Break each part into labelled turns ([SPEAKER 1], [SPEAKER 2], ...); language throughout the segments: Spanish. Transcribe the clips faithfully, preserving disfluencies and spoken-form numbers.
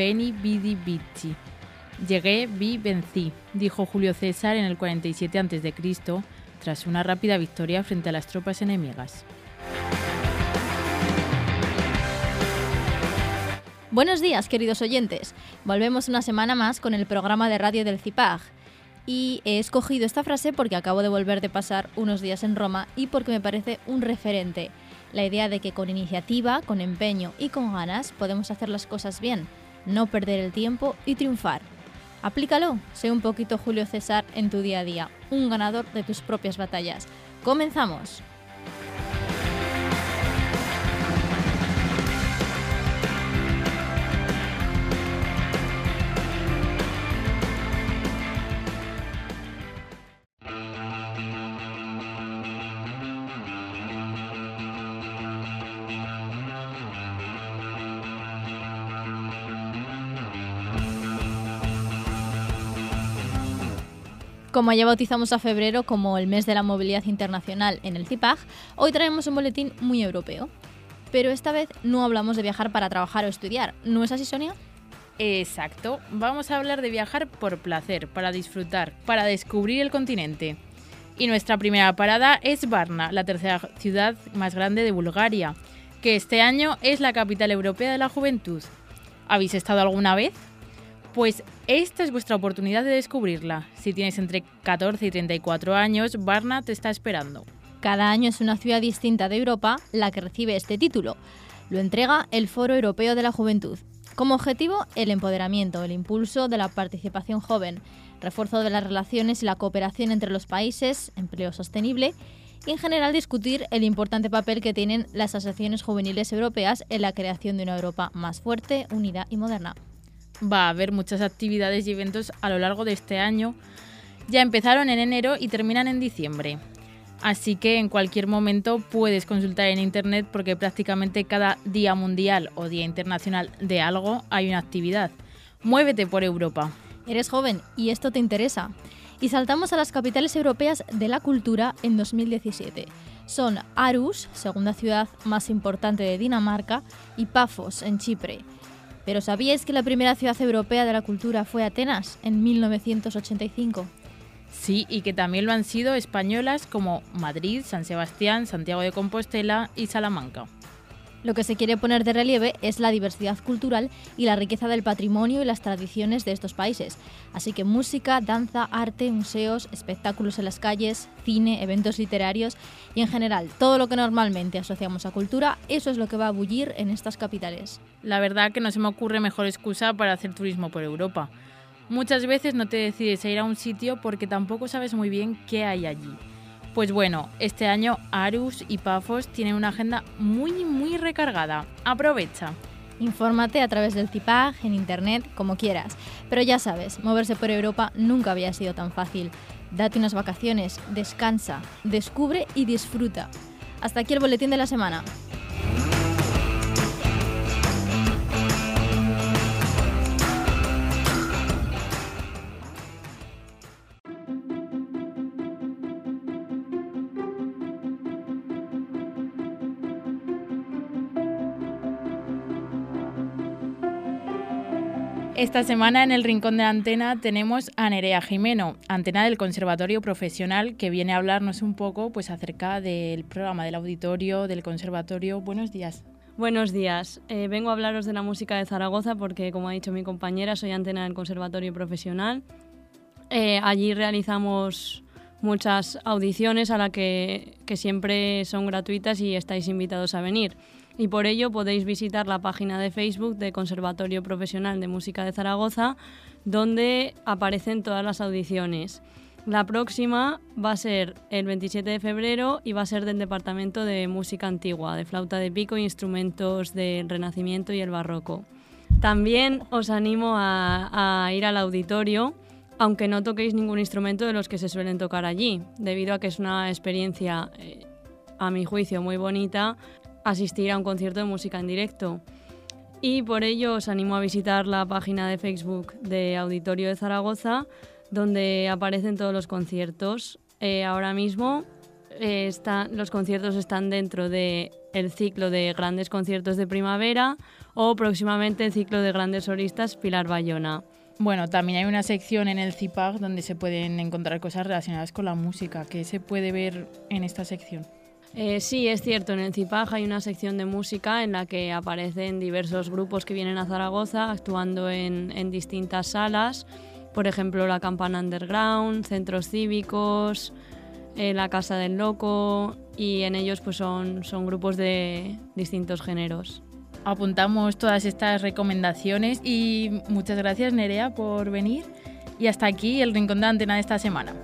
[SPEAKER 1] Veni, vidi, vici. Llegué, vi, vencí, dijo Julio César en el cuarenta y siete antes de Cristo, tras una rápida victoria frente a las tropas enemigas.
[SPEAKER 2] Buenos días, queridos oyentes. Volvemos una semana más con el programa de radio del CIPAG. Y he escogido esta frase porque acabo de volver de pasar unos días en Roma y porque me parece un referente. La idea de que con iniciativa, con empeño y con ganas podemos hacer las cosas bien, no perder el tiempo y triunfar. Aplícalo, sé un poquito Julio César en tu día a día, un ganador de tus propias batallas. ¡Comenzamos! Como ya bautizamos a febrero como el mes de la movilidad internacional en el CIPAG, hoy traemos un boletín muy europeo. Pero esta vez no hablamos de viajar para trabajar o estudiar, ¿no es así, Sonia?
[SPEAKER 1] Exacto, vamos a hablar de viajar por placer, para disfrutar, para descubrir el continente. Y nuestra primera parada es Varna, la tercera ciudad más grande de Bulgaria, que este año es la capital europea de la juventud. ¿Habéis estado alguna vez? Pues esta es vuestra oportunidad de descubrirla. Si tienes entre catorce y treinta y cuatro años, Varna te está esperando.
[SPEAKER 2] Cada año es una ciudad distinta de Europa la que recibe este título. Lo entrega el Foro Europeo de la Juventud. Como objetivo, el empoderamiento, el impulso de la participación joven, refuerzo de las relaciones y la cooperación entre los países, empleo sostenible y en general discutir el importante papel que tienen las asociaciones juveniles europeas en la creación de una Europa más fuerte, unida y moderna.
[SPEAKER 1] Va a haber muchas actividades y eventos a lo largo de este año. Ya empezaron en enero y terminan en diciembre. Así que en cualquier momento puedes consultar en internet porque prácticamente cada día mundial o día internacional de algo hay una actividad. Muévete por Europa.
[SPEAKER 2] Eres joven y esto te interesa. Y saltamos a las capitales europeas de la cultura en dos mil diecisiete. Son Aarhus, segunda ciudad más importante de Dinamarca, y Pafos, en Chipre. ¿Pero sabíais que la primera ciudad europea de la cultura fue Atenas, en mil novecientos ochenta y cinco?
[SPEAKER 1] Sí, y que también lo han sido españolas como Madrid, San Sebastián, Santiago de Compostela y Salamanca.
[SPEAKER 2] Lo que se quiere poner de relieve es la diversidad cultural y la riqueza del patrimonio y las tradiciones de estos países. Así que música, danza, arte, museos, espectáculos en las calles, cine, eventos literarios y en general todo lo que normalmente asociamos a cultura, eso es lo que va a bullir en estas capitales.
[SPEAKER 1] La verdad que no se me ocurre mejor excusa para hacer turismo por Europa. Muchas veces no te decides a ir a un sitio porque tampoco sabes muy bien qué hay allí. Pues bueno, este año Aarhus y Pafos tienen una agenda muy muy recargada. ¡Aprovecha!
[SPEAKER 2] Infórmate a través del CIPAG, en internet, como quieras. Pero ya sabes, moverse por Europa nunca había sido tan fácil. Date unas vacaciones, descansa, descubre y disfruta. Hasta aquí el boletín de la semana.
[SPEAKER 1] Esta semana en el Rincón de la Antena tenemos a Nerea Jimeno, Antena del Conservatorio Profesional, que viene a hablarnos un poco pues, acerca del programa del auditorio, del conservatorio. Buenos días.
[SPEAKER 3] Buenos días. Eh, vengo a hablaros de la música de Zaragoza porque, como ha dicho mi compañera, soy Antena del Conservatorio Profesional. Eh, allí realizamos muchas audiciones a las que, que siempre son gratuitas y estáis invitados a venir. Y por ello podéis visitar la página de Facebook de Conservatorio Profesional de Música de Zaragoza, donde aparecen todas las audiciones. La próxima va a ser el veintisiete de febrero y va a ser del Departamento de Música Antigua, de flauta de pico e instrumentos del Renacimiento y el Barroco. También os animo a, a ir al auditorio, aunque no toquéis ningún instrumento de los que se suelen tocar allí, debido a que es una experiencia, eh, a mi juicio, muy bonita asistir a un concierto de música en directo. Y por ello os animo a visitar la página de Facebook de Auditorio de Zaragoza, donde aparecen todos los conciertos. Eh, ahora mismo eh, está, los conciertos están dentro de el ciclo de grandes conciertos de primavera o próximamente el ciclo de grandes solistas Pilar Bayona.
[SPEAKER 1] Bueno, también hay una sección en el CIPAG donde se pueden encontrar cosas relacionadas con la música. ¿Qué se puede ver en esta sección?
[SPEAKER 3] Eh, sí, es cierto, en el CIPAG hay una sección de música en la que aparecen diversos grupos que vienen a Zaragoza actuando en, en distintas salas, por ejemplo la Campana Underground, centros cívicos, eh, la Casa del Loco, y en ellos pues son, son grupos de distintos géneros.
[SPEAKER 1] Apuntamos todas estas recomendaciones y muchas gracias, Nerea, por venir, y hasta aquí el Rincón de Antena de esta semana.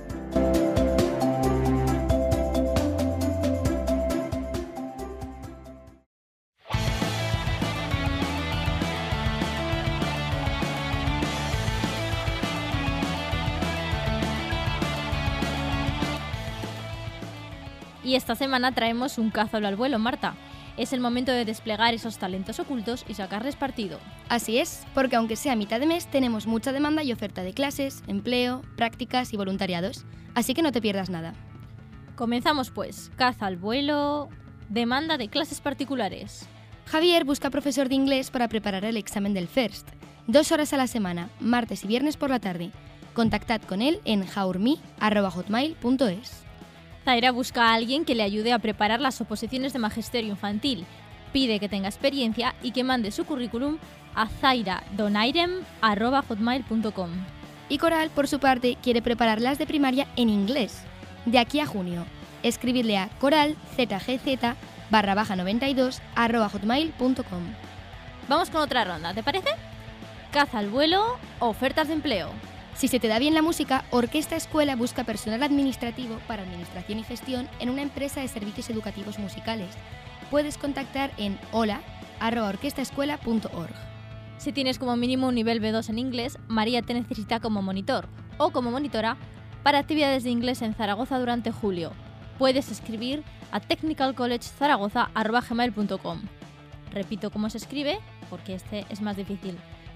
[SPEAKER 2] Y esta semana traemos un cázalo al vuelo, Marta. Es el momento de desplegar esos talentos ocultos y sacarles partido.
[SPEAKER 4] Así es, porque aunque sea mitad de mes, tenemos mucha demanda y oferta de clases, empleo, prácticas y voluntariados. Así que no te pierdas nada.
[SPEAKER 2] Comenzamos pues. Caza al vuelo. Demanda de clases particulares.
[SPEAKER 4] Javier busca profesor de inglés para preparar el examen del FIRST. Dos horas a la semana, martes y viernes por la tarde. Contactad con él en jaurmi arroba hotmail punto es.
[SPEAKER 2] Zaira busca a alguien que le ayude a preparar las oposiciones de magisterio infantil. Pide que tenga experiencia y que mande su currículum a zaira donairem arroba hotmail punto com.
[SPEAKER 4] Y Coral, por su parte, quiere preparar las de primaria en inglés. De aquí a junio, escribirle a coralzgz barra baja noventa y dos arroba hotmail punto com.
[SPEAKER 2] Vamos con otra ronda, ¿te parece? Caza al vuelo, ofertas de empleo.
[SPEAKER 4] Si se te da bien la música, Orquesta Escuela busca personal administrativo para administración y gestión en una empresa de servicios educativos musicales. Puedes contactar en hola arroba orquestaescuela punto org.
[SPEAKER 2] Si tienes como mínimo un nivel B dos en inglés, María te necesita como monitor o como monitora para actividades de inglés en Zaragoza durante julio. Puedes escribir a technicalcollegezaragoza arroba gmail punto com. Repito cómo se escribe, porque este es más difícil.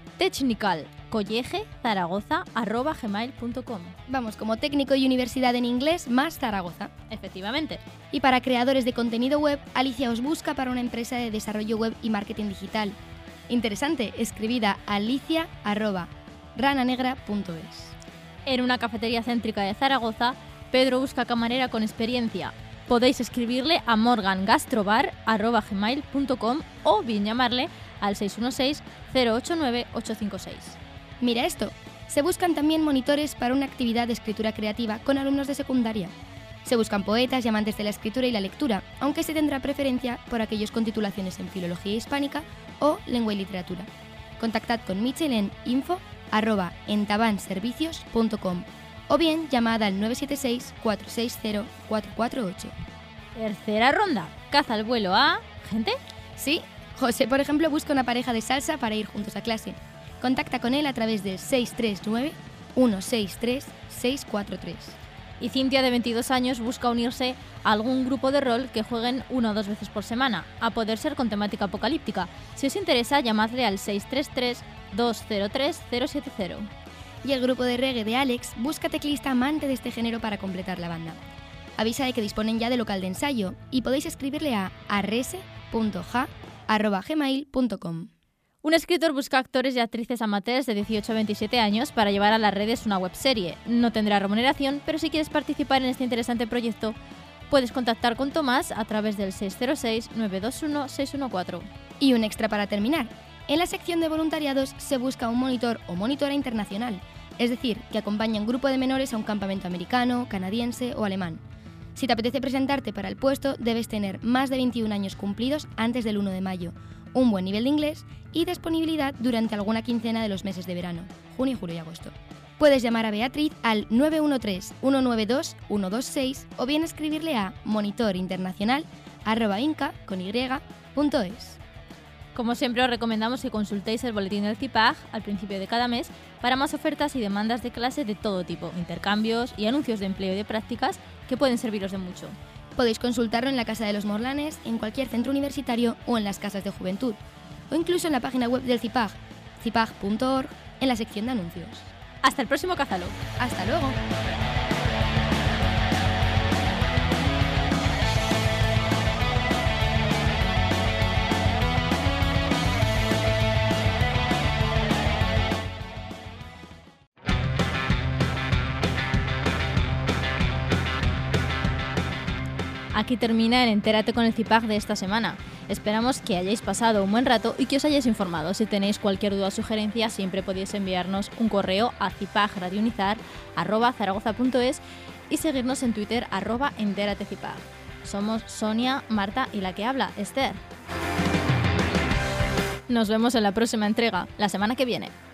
[SPEAKER 2] technicalcollegezaragoza arroba gmail punto com.
[SPEAKER 4] Vamos, como técnico y universidad en inglés más Zaragoza.
[SPEAKER 2] Efectivamente.
[SPEAKER 4] Y para creadores de contenido web, Alicia os busca para una empresa de desarrollo web y marketing digital. Interesante, escribida a alicia arroba rananegra punto es.
[SPEAKER 2] En una cafetería céntrica de Zaragoza, Pedro busca camarera con experiencia. Podéis escribirle a morgangastrobar arroba gmail punto com o bien llamarle al seis uno seis, cero ocho nueve, ocho cinco seis.
[SPEAKER 4] Mira esto, se buscan también monitores para una actividad de escritura creativa con alumnos de secundaria. Se buscan poetas y amantes de la escritura y la lectura, aunque se tendrá preferencia por aquellos con titulaciones en filología hispánica o lengua y literatura. Contactad con Michel en info arroba entabanservicios punto com o bien llamad al nueve siete seis, cuatro seis cero, cuatro cuatro ocho.
[SPEAKER 2] Tercera ronda. Caza al vuelo a... ¿gente?
[SPEAKER 4] Sí. José, por ejemplo, busca una pareja de salsa para ir juntos a clase. Contacta con él a través de seis tres nueve, uno seis tres, seis cuatro tres.
[SPEAKER 2] Y Cintia, de veintidós años, busca unirse a algún grupo de rol que jueguen una o dos veces por semana, a poder ser con temática apocalíptica. Si os interesa, llamadle al seis tres tres, dos cero tres, cero siete cero.
[SPEAKER 4] Y el grupo de reggae de Alex busca teclista amante de este género para completar la banda. Avisa de que disponen ya de local de ensayo y podéis escribirle a arrese punto ja arroba gmail punto com.
[SPEAKER 2] Un escritor busca actores y actrices amateurs de dieciocho a veintisiete años para llevar a las redes una webserie. No tendrá remuneración, pero si quieres participar en este interesante proyecto, puedes contactar con Tomás a través del seis cero seis, nueve dos uno, seis uno cuatro.
[SPEAKER 4] Y un extra para terminar. En la sección de voluntariados se busca un monitor o monitora internacional, es decir, que acompañe a un grupo de menores a un campamento americano, canadiense o alemán. Si te apetece presentarte para el puesto, debes tener más de veintiún años cumplidos antes del uno de mayo, un buen nivel de inglés y disponibilidad durante alguna quincena de los meses de verano, junio, julio y agosto. Puedes llamar a Beatriz al nueve uno tres, uno nueve dos, uno dos seis o bien escribirle a monitorinternacional arroba inca con y punto es.
[SPEAKER 2] Como siempre, os recomendamos que consultéis el boletín del CIPAG al principio de cada mes para más ofertas y demandas de clase de todo tipo, intercambios y anuncios de empleo y de prácticas que pueden serviros de mucho.
[SPEAKER 4] Podéis consultarlo en la Casa de los Morlanes, en cualquier centro universitario o en las casas de juventud, o incluso en la página web del CIPAG, cipag punto org, en la sección de anuncios.
[SPEAKER 2] Hasta el próximo Cázalo.
[SPEAKER 4] ¡Hasta luego!
[SPEAKER 2] aquí termina el Entérate con el CIPAG de esta semana. Esperamos que hayáis pasado un buen rato y que os hayáis informado. Si tenéis cualquier duda o sugerencia, siempre podéis enviarnos un correo a cipagradionizar arroba zaragoza punto es y seguirnos en Twitter arroba enteratecipag. Somos Sonia, Marta y la que habla, Esther. Nos vemos en la próxima entrega, la semana que viene.